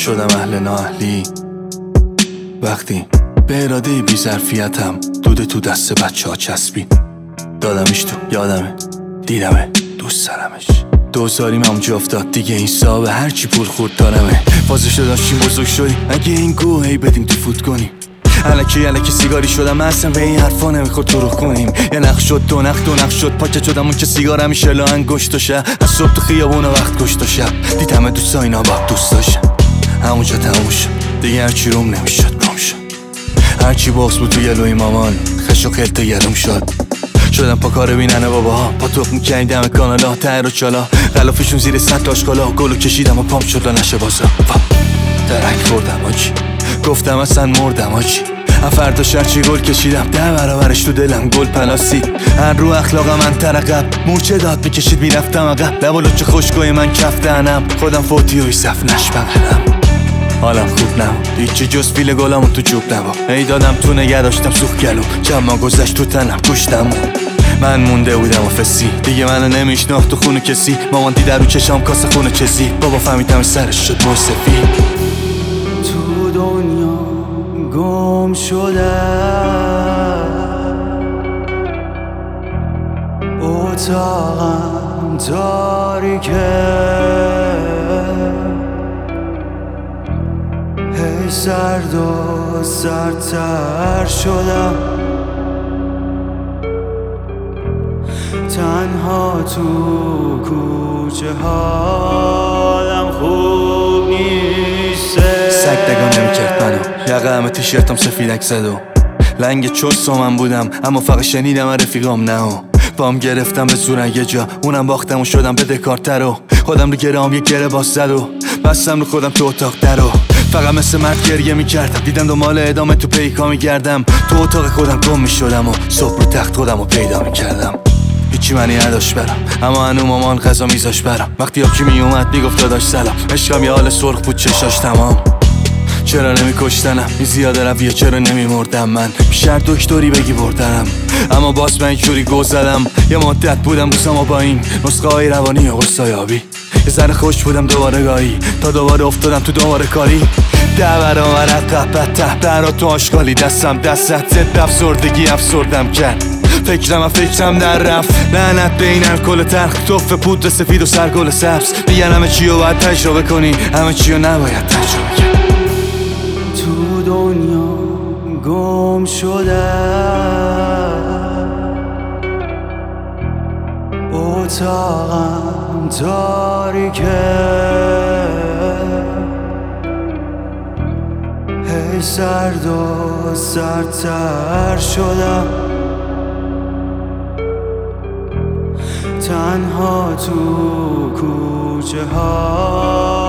شدم اهل نااهلی وقتی به اراده بی ظرفیتم دوده تو دست بچه ها چسبید. دادمش تو یادمه، دیدمه، دوست دارمش. دوزاریم همونجا افتاد دیگه این صاحب هرچی پول خورد دارمه. فازش داشتیم بزرگ شدیم اگه این گوهی بدیم تو فوت کنیم. الکی سیگاری شدم اصلا به این حرفا نمیخورد تو رو کنیم. یه نخ شد دو نخ شد پاکت شدم اون که سیگار همیشه لا انگشت و شب. از صبح تو خیابون وقت کشت و شب دیدم دوستا اینا با دوست داشتم. همونجا تموم شد دیگه هرچی روم نمیشد گم شد. هرچی باز بود توی لوی مامان خش و خلط گرم شد. شدم پا کار بیننه باباها پا توق میکنی دم کانالا تر و چالا غلافشون زیر سطل آشکالا گلو کشیدم و پام شد و نشه بازا درک خوردم آجی گفتم اصلا مردم آجی فردا شرچی گل کشیدم 10 برابرش تو دلم گل پلاستیک هر رو اخلاقم من ترقب مورچه داد میکشید میرفتم عقب لب و لچه خشکای من کف دهنم خودم فوتی و ایصف نشبقدم حالم خوب نبود هیچی جز پیل گلامو تو چوب نبود ای دادم تو نگه داشتم سوخ گلوم جمع گذشت تو تنم کشتم من مونده بودم و فسی دیگه منو نمیشناخت تو خونه کسی مامان دیده رو چشام کاسه خونه چزی بابا فهمیدم سرش شد موسفی تو دنیا گم شده اتاقم تاریکه هی سرد و سردتر شدم تنها تو کوچه حالم خوب نیسته سگ دگاه نمیکرد منو یقه همه تیشرتم سفیدک زد و لنگ چست و من بودم اما فقط شنیدم رفیقام نه و بام گرفتم به زورن یه جا اونم باختم و شدم بدهکارتر و خودم رو گرام یه گره باز زد و بستم رو خودم تو اتاق در و فقط مثل مرد گریه میکردم دیدم دنبال ادامه تو پیکا میگردم تو اتاق خودم گم میشدم و صبح رو تخت خودم رو پیدا میکردم هیچی معنی نداشت برم اما هنو مامان غذا میذاش برم وقتی یکی میومد میگفت داداش سلام عشقم یه حال سرخ بود چشاش تمام چرا نمیکشتنم این زیاده رویه چرا نمیمردم من بیشتر دکتری بگی بردنم اما باز من اینجوری گو زدم یه مدت بودم روزم با این نسخه های روانی و قرصای آبی یه ذره خوش بودم دوباره گاهی تا دوباره افتادم تو دوباره کاری 10 برابر عقب بدتر برا تو آشغالی دستم دستت ضد افسردگی افسردم کرد فکرم در رفت لعنت به این الکل تلخ توف پودر سفید و سرگل سبز میگن همه چی رو باید تجربه کنی همه چی رو نباید تجربه کنی تو دنیا گم شده اتاقم تاریکه هی سرد و سردتر شدم تنها تو کوچه ها